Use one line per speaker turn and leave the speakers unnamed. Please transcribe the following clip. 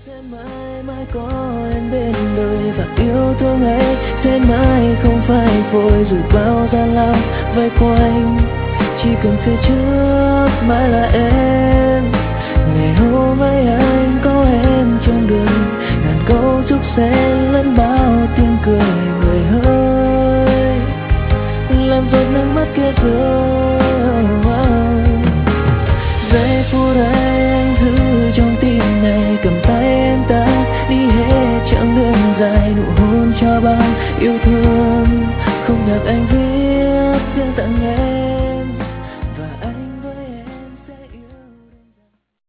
Sẽ mãi mãi có em bên đời và yêu thương ấy sẽ mãi không phải vội dù bao gian lao vây quanh, chỉ cần phía trước mãi là em. Ngày hôm ấy anh có em trong đường, ngàn câu chúc sẽ lẫn bao tiếng cười người hỡi làm giọt nước mắt kia rơi. Giây phút ấy anh giữ trong tim này, cầm tay em ta đi hết chặng đường dài, nụ hôn cho bao yêu thương không nhạc anh viết riêng tặng em.